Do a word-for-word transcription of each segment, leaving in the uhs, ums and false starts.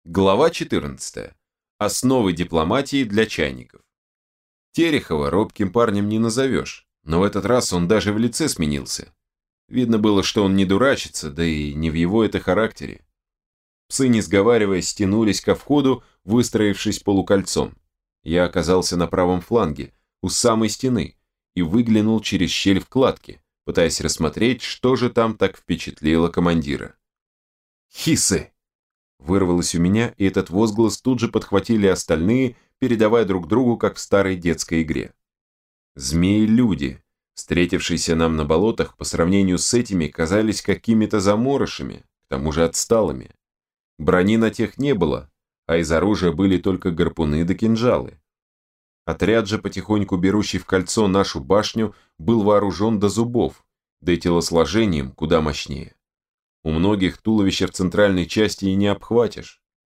Глава четырнадцатая. Основы дипломатии для чайников. Терехова робким парнем не назовешь, но в этот раз он даже в лице сменился. Видно было, что он не дурачится, да и не в его это характере. Псы, не сговариваясь, стянулись ко входу, выстроившись полукольцом. Я оказался на правом фланге, у самой стены, и выглянул через щель в кладке, пытаясь рассмотреть, что же там так впечатлило командира. «Хисы!» Вырвалось у меня, и этот возглас тут же подхватили остальные, передавая друг другу, как в старой детской игре. Змеи-люди, встретившиеся нам на болотах, по сравнению с этими, казались какими-то заморышами, к тому же отсталыми. Брони на тех не было, а из оружия были только гарпуны да кинжалы. Отряд же, потихоньку берущий в кольцо нашу башню, был вооружен до зубов, да и телосложением куда мощнее. У многих туловища в центральной части и не обхватишь.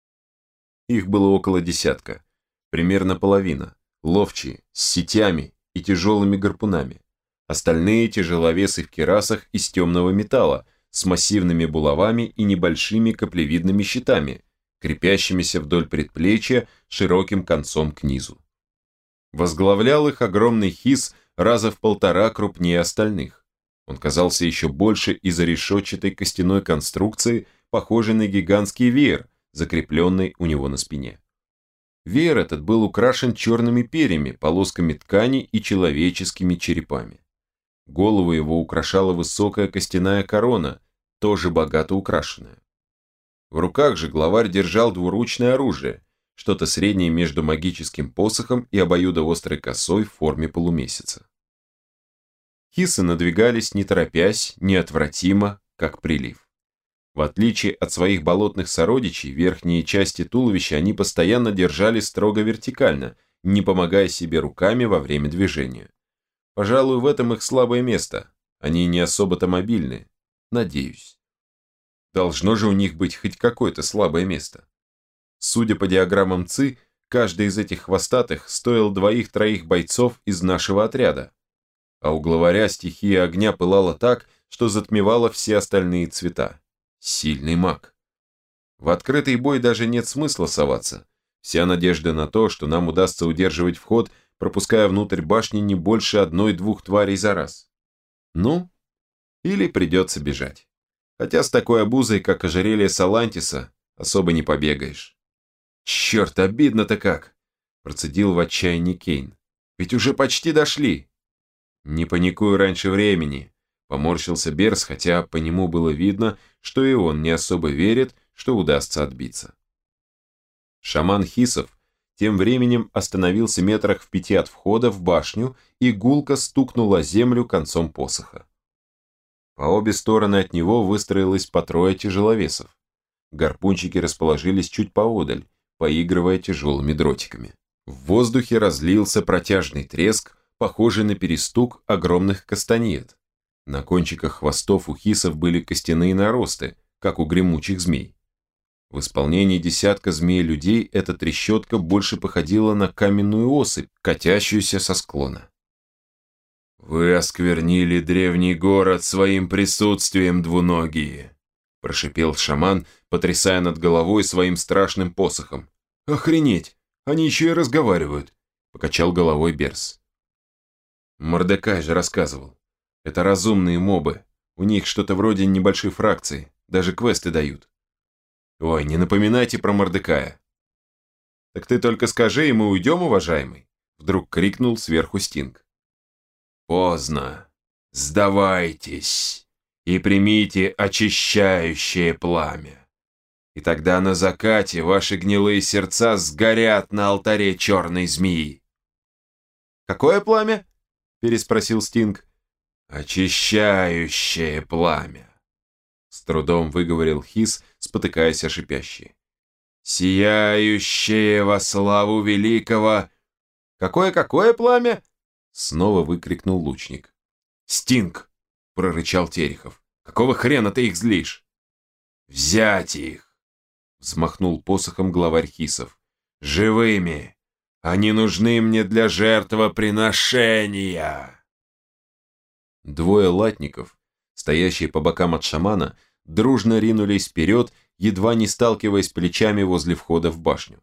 Их было около десятка, примерно половина, ловчие, с сетями и тяжелыми гарпунами. Остальные тяжеловесы в кирасах из темного металла, с массивными булавами и небольшими каплевидными щитами, крепящимися вдоль предплечья широким концом к низу. Возглавлял их огромный хис раза в полтора крупнее остальных. Он казался еще больше из-за решетчатой костяной конструкции, похожей на гигантский веер, закрепленный у него на спине. Веер этот был украшен черными перьями, полосками ткани и человеческими черепами. Голову его украшала высокая костяная корона, тоже богато украшенная. В руках же главарь держал двуручное оружие, что-то среднее между магическим посохом и обоюдоострой косой в форме полумесяца. Хисы надвигались не торопясь, неотвратимо, как прилив. В отличие от своих болотных сородичей, верхние части туловища они постоянно держали строго вертикально, не помогая себе руками во время движения. Пожалуй, в этом их слабое место. Они не особо-то мобильны. Надеюсь. Должно же у них быть хоть какое-то слабое место. Судя по диаграммам ЦИ, каждый из этих хвостатых стоил двоих-троих бойцов из нашего отряда. А у главаря стихия огня пылала так, что затмевала все остальные цвета. Сильный маг. В открытый бой даже нет смысла соваться. Вся надежда на то, что нам удастся удерживать вход, пропуская внутрь башни не больше одной-двух тварей за раз. Ну, или придется бежать. Хотя с такой обузой, как ожерелье Салантиса, особо не побегаешь. Черт, обидно-то как! Процедил в отчаянии Кейн. Ведь уже почти дошли. «Не паникуй раньше времени», – поморщился Берс, хотя по нему было видно, что и он не особо верит, что удастся отбиться. Шаман Хисов тем временем остановился метрах в пяти от входа в башню и гулко стукнул о землю концом посоха. По обе стороны от него выстроилось по трое тяжеловесов. Гарпунчики расположились чуть поодаль, поигрывая тяжелыми дротиками. В воздухе разлился протяжный треск, похожий на перестук огромных кастаньет. На кончиках хвостов у хисов были костяные наросты, как у гремучих змей. В исполнении десятка змей-людей эта трещотка больше походила на каменную осыпь, катящуюся со склона. «Вы осквернили древний город своим присутствием, двуногие», – прошипел шаман, потрясая над головой своим страшным посохом. «Охренеть! Они еще и разговаривают!» – покачал головой Берс. Мордекай же рассказывал. Это разумные мобы. У них что-то вроде небольшой фракции. Даже квесты дают. Ой, не напоминайте про Мордекая. Так ты только скажи, и мы уйдем, уважаемый. Вдруг крикнул сверху Стинг. Поздно. Сдавайтесь и примите очищающее пламя. И тогда на закате ваши гнилые сердца сгорят на алтаре черной змеи. Какое пламя? Переспросил Стинг. «Очищающее пламя», — с трудом выговорил Хис, спотыкаясь о шипящие. «Сияющее во славу великого...» «Какое-какое пламя?» — снова выкрикнул лучник. «Стинг!» — прорычал Терехов. «Какого хрена ты их злишь?» «Взять их!» — взмахнул посохом главарь Хисов. «Живыми! Они нужны мне для жертвоприношения!» Двое латников, стоящие по бокам от шамана, дружно ринулись вперед едва не сталкиваясь плечами возле входа в башню.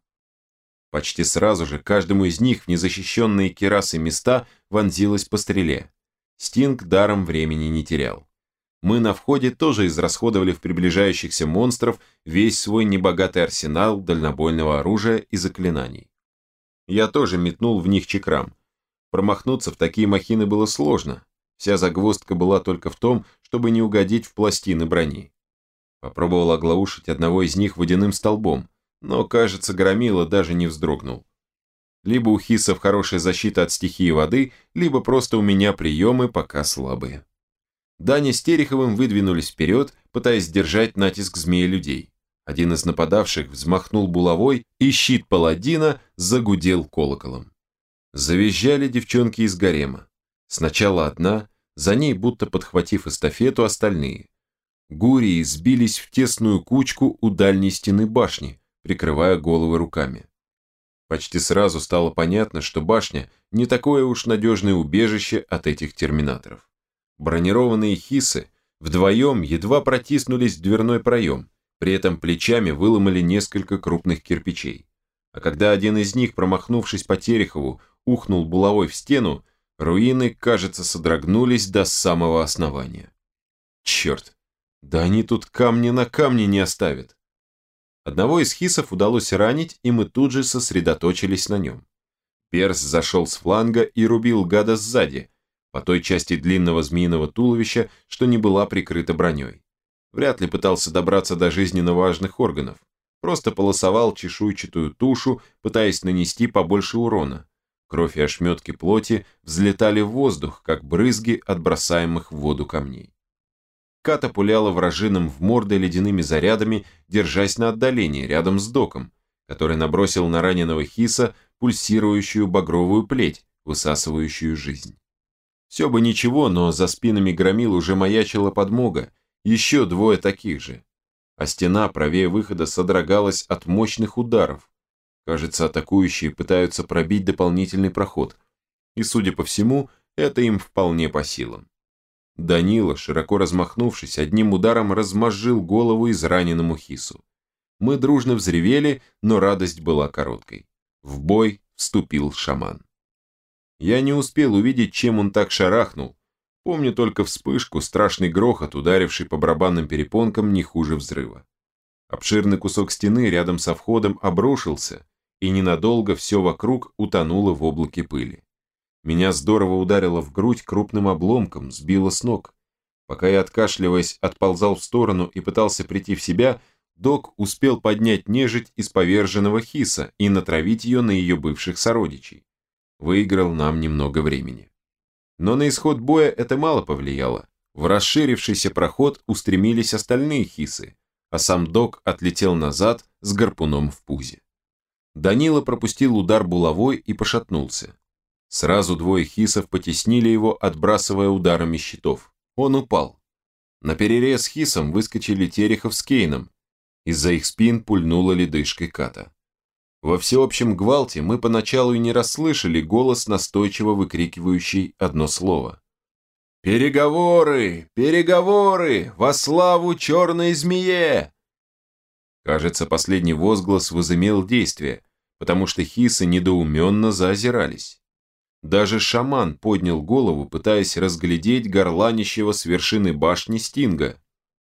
Почти сразу же каждому из них в незащищенные кирасы места вонзилось по стреле. Стинг даром времени не терял. Мы на входе тоже израсходовали в приближающихся монстров весь свой небогатый арсенал дальнобойного оружия и заклинаний. Я тоже метнул в них чекрам. Промахнуться в такие махины было сложно. Вся загвоздка была только в том, чтобы не угодить в пластины брони. Попробовал оглаушить одного из них водяным столбом, но, кажется, громила даже не вздрогнул. Либо у хисов хорошая защита от стихии воды, либо просто у меня приемы пока слабые. Даня с Тереховым выдвинулись вперед, пытаясь сдержать натиск змея-людей. Один из нападавших взмахнул булавой, и щит паладина загудел колоколом. Завизжали девчонки из гарема. Сначала одна, за ней, будто подхватив эстафету, остальные. Гурии сбились в тесную кучку у дальней стены башни, прикрывая головы руками. Почти сразу стало понятно, что башня не такое уж надежное убежище от этих терминаторов. Бронированные хисы вдвоем едва протиснулись в дверной проем, при этом плечами выломали несколько крупных кирпичей. А когда один из них, промахнувшись по Терехову, ухнул булавой в стену, руины, кажется, содрогнулись до самого основания. Черт, да они тут камни на камне не оставят. Одного из хисов удалось ранить, и мы тут же сосредоточились на нем. Перс зашел с фланга и рубил гада сзади, по той части длинного змеиного туловища, что не была прикрыта броней. Вряд ли пытался добраться до жизненно важных органов, просто полосовал чешуйчатую тушу, пытаясь нанести побольше урона. Кровь и ошметки плоти взлетали в воздух, как брызги от бросаемых в воду камней. Ката пуляла вражинам в морды ледяными зарядами, держась на отдалении, рядом с доком, который набросил на раненого хиса пульсирующую багровую плеть, высасывающую жизнь. Все бы ничего, но за спинами громил уже маячила подмога, еще двое таких же. А стена правее выхода содрогалась от мощных ударов. Кажется, атакующие пытаются пробить дополнительный проход. И, судя по всему, это им вполне по силам. Данила, широко размахнувшись, одним ударом размозжил голову израненному хису. Мы дружно взревели, но радость была короткой. В бой вступил шаман. Я не успел увидеть, чем он так шарахнул. Помню только вспышку, страшный грохот, ударивший по барабанным перепонкам не хуже взрыва. Обширный кусок стены рядом со входом обрушился, и ненадолго все вокруг утонуло в облаке пыли. Меня здорово ударило в грудь крупным обломком, сбило с ног. Пока я, откашливаясь, отползал в сторону и пытался прийти в себя, док успел поднять нежить из поверженного хиса и натравить ее на ее бывших сородичей. Выиграл нам немного времени. Но на исход боя это мало повлияло. В расширившийся проход устремились остальные хисы, а сам док отлетел назад с гарпуном в пузе. Данила пропустил удар булавой и пошатнулся. Сразу двое хисов потеснили его, отбрасывая ударами щитов. Он упал. Наперерез хисам выскочили Терехов с Кейном. Из-за их спин пульнула ледышкой Ката. Во всеобщем гвалте мы поначалу и не расслышали голос, настойчиво выкрикивающий одно слово. «Переговоры! Переговоры! Во славу черной змее!» Кажется, последний возглас возымел действие, потому что хисы недоуменно заозирались. Даже шаман поднял голову, пытаясь разглядеть горланищего с вершины башни Стинга.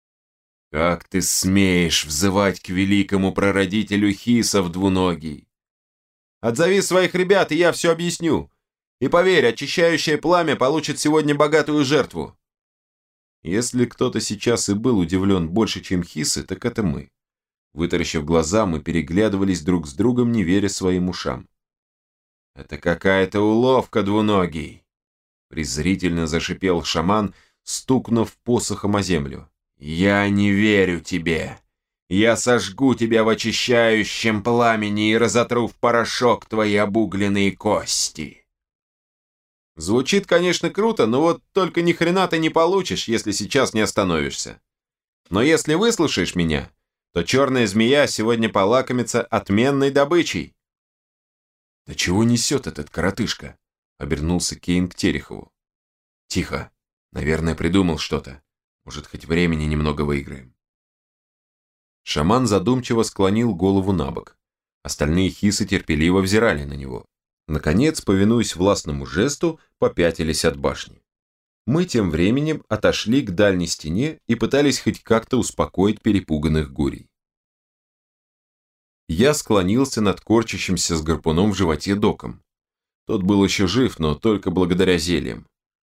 «Как ты смеешь взывать к великому прародителю хисов, двуногий?» «Отзови своих ребят, и я все объясню. И поверь, очищающее пламя получит сегодня богатую жертву». Если кто-то сейчас и был удивлен больше, чем хисы, так это мы. Вытаращив глаза, мы переглядывались друг с другом, не веря своим ушам. «Это какая-то уловка, двуногий!» Презрительно зашипел шаман, стукнув посохом о землю. «Я не верю тебе! Я сожгу тебя в очищающем пламени и разотру в порошок твои обугленные кости!» Звучит, конечно, круто, но вот только ни хрена ты не получишь, если сейчас не остановишься. Но если выслушаешь меня, то черная змея сегодня полакомится отменной добычей. «Да чего несет этот коротышка?» — обернулся Кейн к Терехову. «Тихо. Наверное, придумал что-то. Может, хоть времени немного выиграем». Шаман задумчиво склонил голову на бок. Остальные хисы терпеливо взирали на него. Наконец, повинуясь властному жесту, попятились от башни. Мы тем временем отошли к дальней стене и пытались хоть как-то успокоить перепуганных гурий. Я склонился над корчащимся с гарпуном в животе доком. Тот был еще жив, но только благодаря зельям.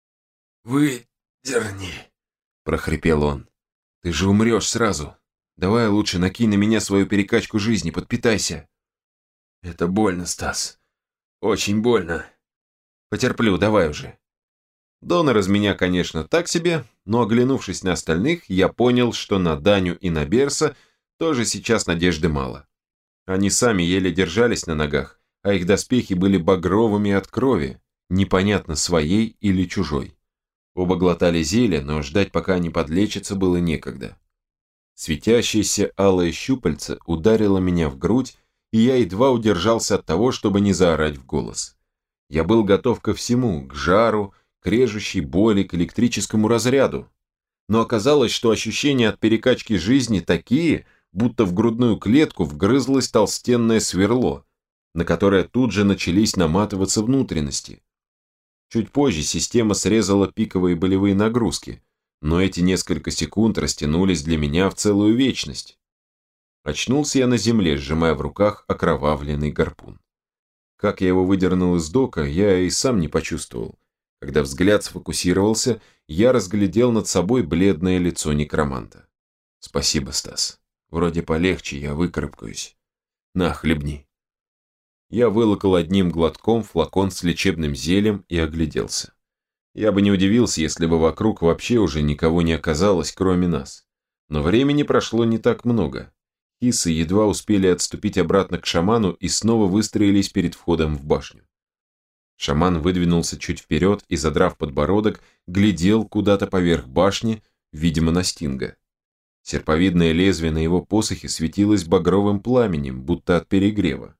«Выдерни», – прохрипел он. «Ты же умрешь сразу. Давай лучше накинь на меня свою перекачку жизни, подпитайся». «Это больно, Стас. Очень больно». «Потерплю, давай уже». Донор из меня, конечно, так себе, но оглянувшись на остальных, я понял, что на Даню и на Берса тоже сейчас надежды мало. Они сами еле держались на ногах, а их доспехи были багровыми от крови, непонятно своей или чужой. Оба глотали зелье, но ждать, пока они подлечатся, было некогда. Светящееся алое щупальце ударило меня в грудь, и я едва удержался от того, чтобы не заорать в голос. Я был готов ко всему, к жару, к режущей боли, к электрическому разряду. Но оказалось, что ощущения от перекачки жизни такие, будто в грудную клетку вгрызлось толстенное сверло, на которое тут же начались наматываться внутренности. Чуть позже система срезала пиковые болевые нагрузки, но эти несколько секунд растянулись для меня в целую вечность. Очнулся я на земле, сжимая в руках окровавленный гарпун. Как я его выдернул из дока, я и сам не почувствовал. Когда взгляд сфокусировался, я разглядел над собой бледное лицо некроманта. «Спасибо, Стас. Вроде полегче, я выкарабкаюсь. На, хлебни». Я вылокал одним глотком флакон с лечебным зельем и огляделся. Я бы не удивился, если бы вокруг вообще уже никого не оказалось, кроме нас. Но времени прошло не так много. Хисы едва успели отступить обратно к шаману и снова выстроились перед входом в башню. Шаман выдвинулся чуть вперед и, задрав подбородок, глядел куда-то поверх башни, видимо, на Стинга. Серповидное лезвие на его посохе светилось багровым пламенем, будто от перегрева.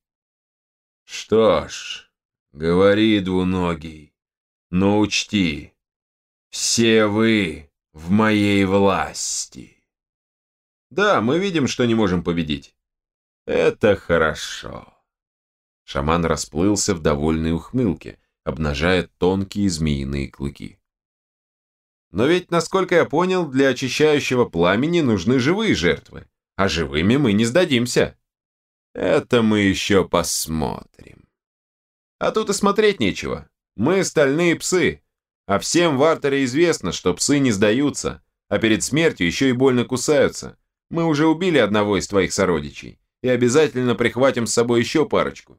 «Что ж, говори, двуногий, но учти, все вы в моей власти». «Да, мы видим, что не можем победить». «Это хорошо». Шаман расплылся в довольной ухмылке, обнажая тонкие змеиные клыки. «Но ведь, насколько я понял, для очищающего пламени нужны живые жертвы, а живыми мы не сдадимся». «Это мы еще посмотрим». «А тут и смотреть нечего. Мы стальные псы, а всем в Артере известно, что псы не сдаются, а перед смертью еще и больно кусаются. Мы уже убили одного из твоих сородичей и обязательно прихватим с собой еще парочку».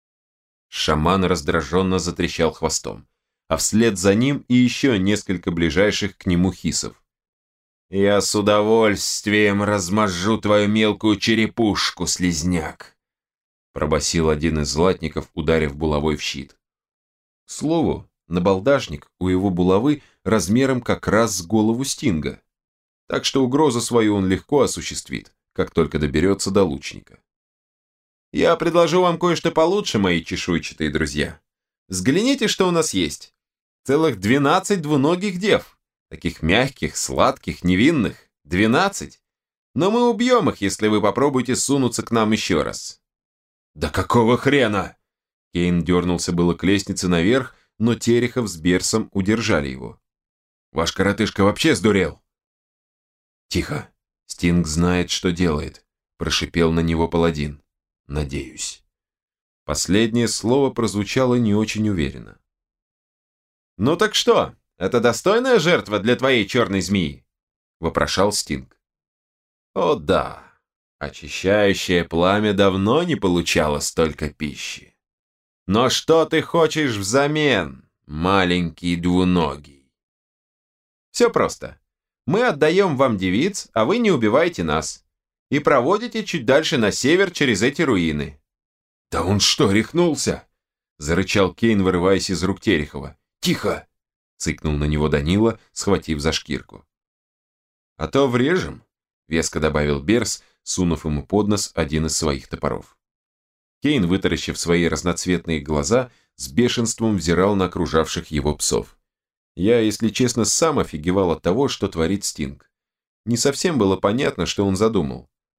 Шаман раздраженно затрещал хвостом, а вслед за ним и еще несколько ближайших к нему хисов. «Я с удовольствием размажу твою мелкую черепушку, слизняк», пробасил один из златников, ударив булавой в щит. К слову, набалдашник у его булавы размером как раз с голову Стинга, так что угрозу свою он легко осуществит, как только доберется до лучника. «Я предложу вам кое-что получше, мои чешуйчатые друзья. Взгляните, что у нас есть. Целых двенадцать двуногих дев. Таких мягких, сладких, невинных. Двенадцать. Но мы убьем их, если вы попробуете сунуться к нам еще раз». «Да какого хрена?» Кейн дернулся было к лестнице наверх, но Терехов с Берсом удержали его. «Ваш коротышка вообще сдурел?» «Тихо. Стинг знает, что делает», – прошипел на него паладин. «Надеюсь». Последнее слово прозвучало не очень уверенно. «Ну так что, это достойная жертва для твоей черной змеи?» – вопрошал Стинг. «О да, очищающее пламя давно не получало столько пищи. Но что ты хочешь взамен, маленький двуногий?» «Все просто. Мы отдаем вам девиц, а вы не убиваете нас. И проводите чуть дальше на север через эти руины». «Да он что, рехнулся?» – зарычал Кейн, вырываясь из рук Терехова. «Тихо!» – цыкнул на него Данила, схватив за шкирку. «А то врежем», – веско добавил Берс, сунув ему под нос один из своих топоров. Кейн, вытаращив свои разноцветные глаза, с бешенством взирал на окружавших его псов. Я, если честно, сам офигевал от того, что творит Стинг. Не совсем было понятно, что он задумал.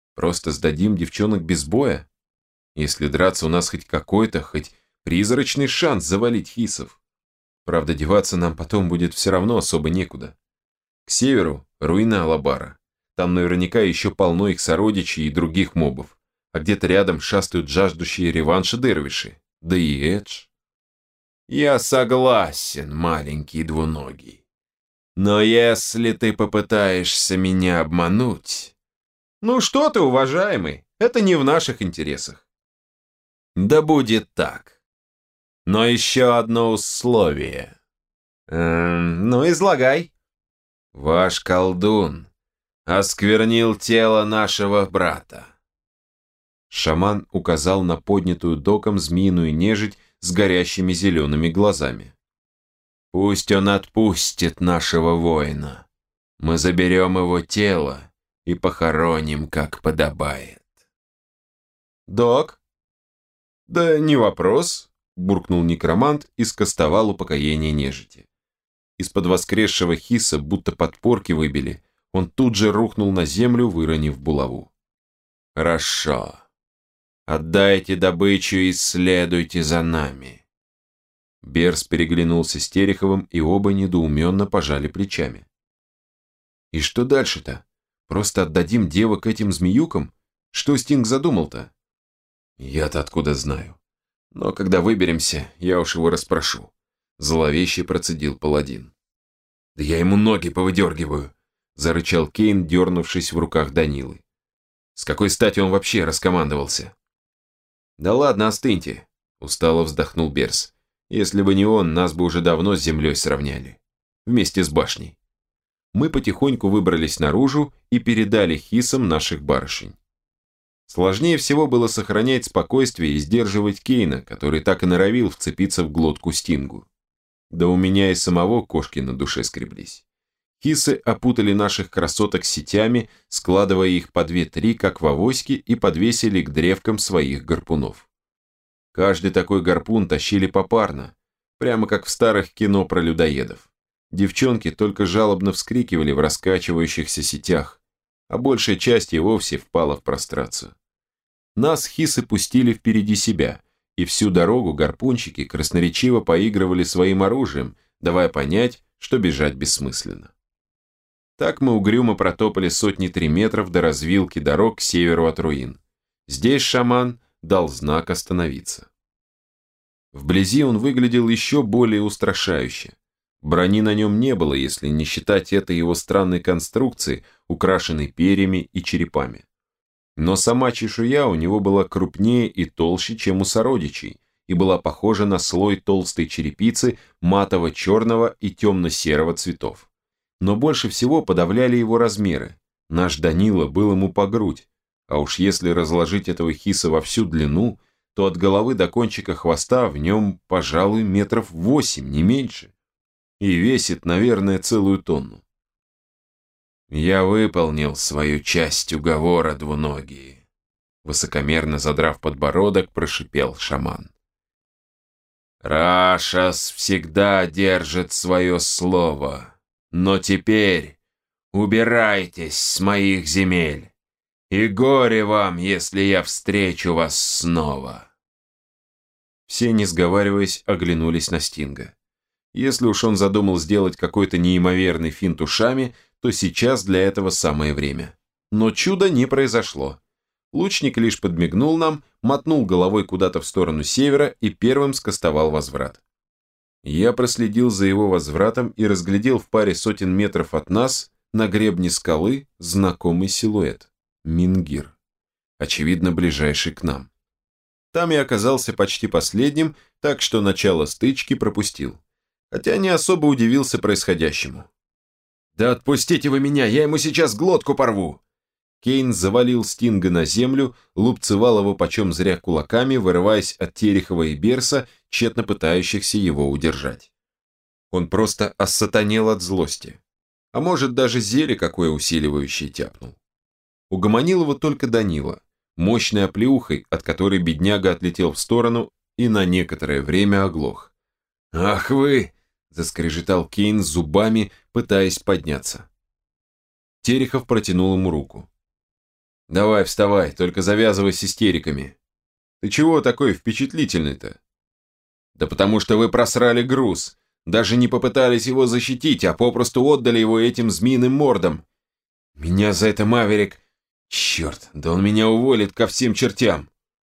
Просто сдадим девчонок без боя? Если драться, у нас хоть какой-то, хоть призрачный шанс завалить хисов. Правда, деваться нам потом будет все равно особо некуда. К северу – руины Алабара. Там наверняка еще полно их сородичей и других мобов. А где-то рядом шастают жаждущие реванша дервиши. Да и Эдж. Я согласен, маленький двуногий. Но если ты попытаешься меня обмануть... Ну что ты, уважаемый, это не в наших интересах. Да будет так. Но еще одно условие. Эм, ну, излагай. Ваш колдун осквернил тело нашего брата. Шаман указал на поднятую доком змеиную нежить с горящими зелеными глазами. Пусть он отпустит нашего воина. Мы заберем его тело и похороним, как подобает. Док? Да не вопрос, буркнул некромант и скостовал упокоение нежити. Из-под воскресшего хиса будто подпорки выбили, он тут же рухнул на землю, выронив булаву. Хорошо. Отдайте добычу и следуйте за нами. Берс переглянулся с Тереховым, и оба недоуменно пожали плечами. И что дальше-то? Просто отдадим девок этим змеюкам? Что Стинг задумал-то? Я-то откуда знаю. Но когда выберемся, я уж его расспрошу. Зловеще процедил паладин. Да я ему ноги повыдергиваю, зарычал Кейн, дернувшись в руках Данилы. С какой стати он вообще раскомандовался? Да ладно, остыньте, устало вздохнул Берс. Если бы не он, нас бы уже давно с землей сравняли. Вместе с башней. Мы потихоньку выбрались наружу и передали хисам наших барышень. Сложнее всего было сохранять спокойствие и сдерживать Кейна, который так и норовил вцепиться в глотку Стингу. Да у меня и самого кошки на душе скреблись. Хисы опутали наших красоток сетями, складывая их по две-три, как в авоське, и подвесили к древкам своих гарпунов. Каждый такой гарпун тащили попарно, прямо как в старых кино про людоедов. Девчонки только жалобно вскрикивали в раскачивающихся сетях, а большая часть и вовсе впала в прострацию. Нас хисы пустили впереди себя, и всю дорогу гарпунщики красноречиво поигрывали своим оружием, давая понять, что бежать бессмысленно. Так мы угрюмо протопали сотни три метров до развилки дорог к северу от руин. Здесь шаман дал знак остановиться. Вблизи он выглядел еще более устрашающе. Брони на нем не было, если не считать этой его странной конструкции, украшенной перьями и черепами. Но сама чешуя у него была крупнее и толще, чем у сородичей, и была похожа на слой толстой черепицы матово-черного и темно-серого цветов. Но больше всего подавляли его размеры. Наш Данила был ему по грудь, а уж если разложить этого хиса во всю длину, то от головы до кончика хвоста в нем, пожалуй, метров восемь, не меньше. И весит, наверное, целую тонну. «Я выполнил свою часть уговора, двуногие», высокомерно задрав подбородок, прошипел шаман. «Рашас всегда держит свое слово, но теперь убирайтесь с моих земель, и горе вам, если я встречу вас снова». Все, не сговариваясь, оглянулись на Стинга. Если уж он задумал сделать какой-то неимоверный финт ушами, то сейчас для этого самое время. Но чуда не произошло. Лучник лишь подмигнул нам, мотнул головой куда-то в сторону севера и первым скостовал возврат. Я проследил за его возвратом и разглядел в паре сотен метров от нас на гребне скалы знакомый силуэт. Мингир. Очевидно, ближайший к нам. Там я оказался почти последним, так что начало стычки пропустил. Хотя не особо удивился происходящему. «Да отпустите вы меня, я ему сейчас глотку порву!» Кейн завалил Стинга на землю, лупцевал его почем зря кулаками, вырываясь от Терехова и Берса, тщетно пытающихся его удержать. Он просто оссатанел от злости. А может, даже зелье какое усиливающее тяпнул. Угомонил его только Данила, мощной оплеухой, от которой бедняга отлетел в сторону и на некоторое время оглох. «Ах вы!» – заскрежетал Кейн зубами, пытаясь подняться. Терехов протянул ему руку. Давай, вставай, только завязывай с истериками. Ты чего такой впечатлительный-то? Да потому что вы просрали груз. Даже не попытались его защитить, а попросту отдали его этим змеиным мордам. Меня за это Маверик... Черт, да он меня уволит ко всем чертям.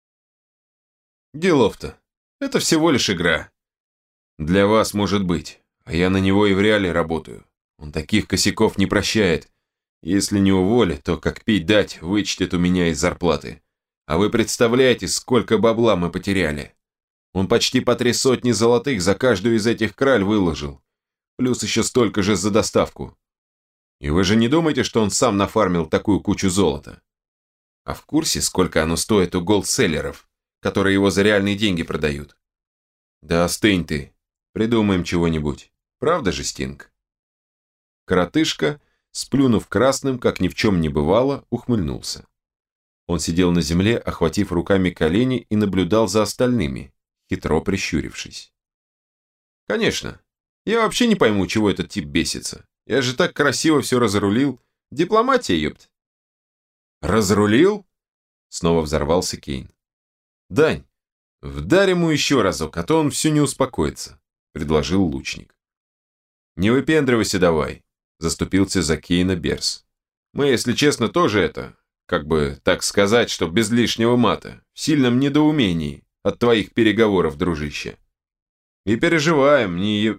Делов-то. Это всего лишь игра. Для вас, может быть, а я на него и в реале работаю. Он таких косяков не прощает. Если не уволит, то как пить дать, вычтет у меня из зарплаты. А вы представляете, сколько бабла мы потеряли? Он почти по три сотни золотых за каждую из этих краль выложил. Плюс еще столько же за доставку. И вы же не думаете, что он сам нафармил такую кучу золота? А в курсе, сколько оно стоит у голдселлеров, которые его за реальные деньги продают? Да остынь ты. Придумаем чего-нибудь. Правда же, Стинг? Коротышка, сплюнув красным, как ни в чем не бывало, ухмыльнулся. Он сидел на земле, охватив руками колени, и наблюдал за остальными, хитро прищурившись. «Конечно. Я вообще не пойму, чего этот тип бесится. Я же так красиво все разрулил. Дипломатия, ёпт». «Разрулил?» Снова взорвался Кейн. «Дань, вдарь ему еще разок, а то он все не успокоится», предложил лучник. «Не выпендривайся давай», заступился за Кейна Берс. «Мы, если честно, тоже это, как бы так сказать, что без лишнего мата, в сильном недоумении от твоих переговоров, дружище. И переживаем, не...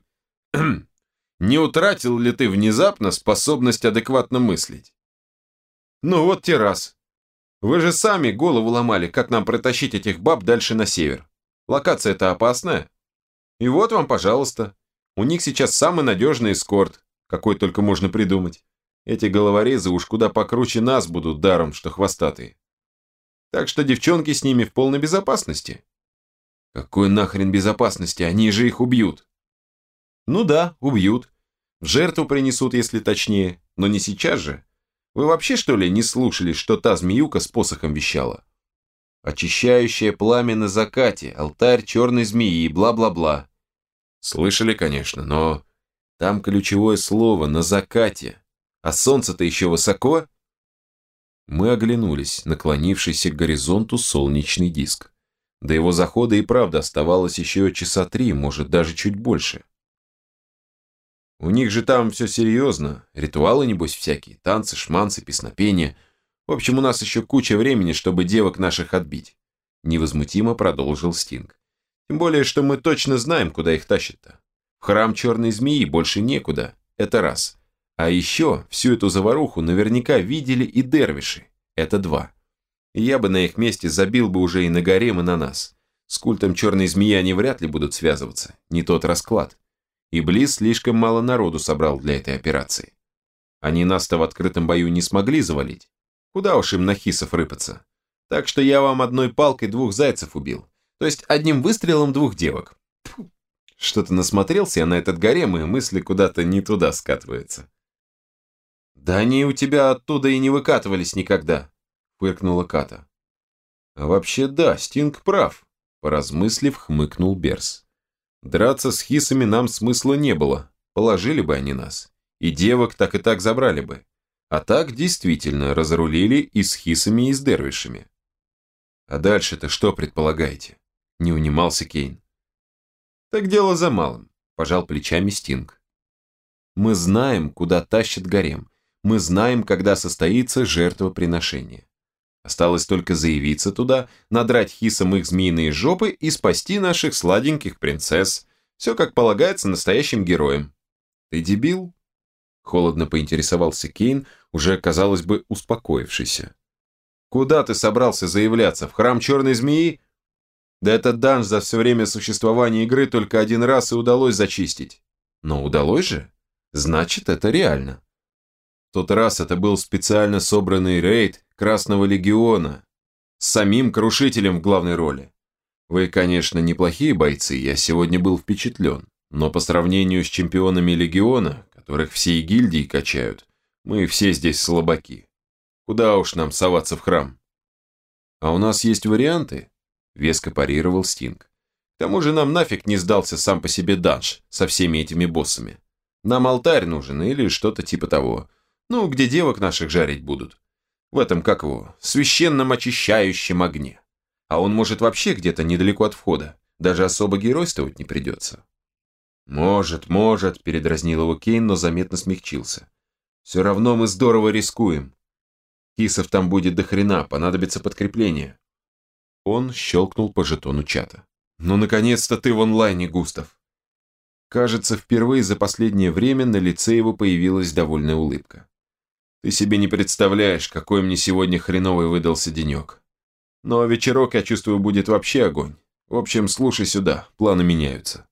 не утратил ли ты внезапно способность адекватно мыслить? Ну вот те раз. Вы же сами голову ломали, как нам протащить этих баб дальше на север. Локация-то опасная. И вот вам, пожалуйста. У них сейчас самый надежный эскорт, какой только можно придумать. Эти головорезы уж куда покруче нас будут даром, что хвостатые. Так что девчонки с ними в полной безопасности. Какой нахрен безопасности? Они же их убьют. Ну да, убьют. В жертву принесут, если точнее, но не сейчас же. Вы вообще, что ли, не слушали, что та змеюка с посохом вещала? Очищающее пламя на закате, алтарь черной змеи, бла-бла-бла. Слышали, конечно, но там ключевое слово «на закате». А солнце-то еще высоко. Мы оглянулись, наклонившийся к горизонту солнечный диск. До его захода и правда оставалось еще часа три, может даже чуть больше. У них же там все серьезно, ритуалы небось всякие, танцы, шманцы, песнопения. В общем, у нас еще куча времени, чтобы девок наших отбить. Невозмутимо продолжил Стинг. Тем более, что мы точно знаем, куда их тащат-то. В храм черной змеи больше некуда, это раз. А еще всю эту заваруху наверняка видели и дервиши, это два. И я бы на их месте забил бы уже и на гарем, и на нас. С культом черной змеи они вряд ли будут связываться, не тот расклад. Иблис слишком мало народу собрал для этой операции. Они нас-то в открытом бою не смогли завалить. Куда уж им на хисов рыпаться. Так что я вам одной палкой двух зайцев убил. То есть одним выстрелом двух девок. Что-то насмотрелся я на этот гарем, и мысли куда-то не туда скатываются. Да они у тебя оттуда и не выкатывались никогда, фыркнула Ката. А вообще да, Стинг прав, поразмыслив, хмыкнул Берс. Драться с хисами нам смысла не было, положили бы они нас. И девок так и так забрали бы. А так действительно разрулили и с хисами, и с дервишами. А дальше-то что предполагаете? Не унимался Кейн. Так дело за малым, пожал плечами Стинг. Мы знаем, куда тащит гарем. Мы знаем, когда состоится жертвоприношение. Осталось только заявиться туда, надрать хисам их змеиные жопы и спасти наших сладеньких принцесс. Все как полагается настоящим героям. Ты дебил? Холодно поинтересовался Кейн, уже, казалось бы, успокоившийся. Куда ты собрался заявляться? В храм черной змеи? Да этот данж за все время существования игры только один раз и удалось зачистить. Но удалось же? Значит, это реально. В тот раз это был специально собранный рейд Красного Легиона с самим Крушителем в главной роли. Вы, конечно, неплохие бойцы, я сегодня был впечатлен, но по сравнению с чемпионами Легиона, которых всей гильдии качают, мы все здесь слабаки. Куда уж нам соваться в храм? А у нас есть варианты, веско парировал Стинг. К тому же нам нафиг не сдался сам по себе данж со всеми этими боссами. Нам алтарь нужен или что-то типа того. Ну, где девок наших жарить будут. В этом, как его, священном очищающем огне. А он может вообще где-то недалеко от входа. Даже особо геройствовать не придется. «Может, может», – передразнил его Кейн, но заметно смягчился. «Все равно мы здорово рискуем. Кисов там будет до хрена, понадобится подкрепление». Он щелкнул по жетону чата. «Ну, наконец-то ты в онлайне, Густав!» Кажется, впервые за последнее время на лице его появилась довольная улыбка. «Ты себе не представляешь, какой мне сегодня хреновый выдался денек. Но вечерок, я чувствую, будет вообще огонь. В общем, слушай сюда, планы меняются».